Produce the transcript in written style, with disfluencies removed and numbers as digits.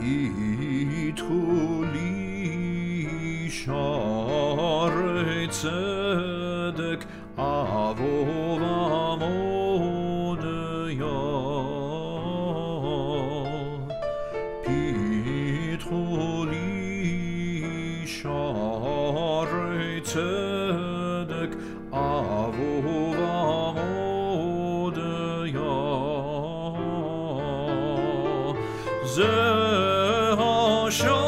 פיתחו לי שערי צדק אבוא ועמודיה פיתחו לי שערי צדק אבוא ועמודיה זה השער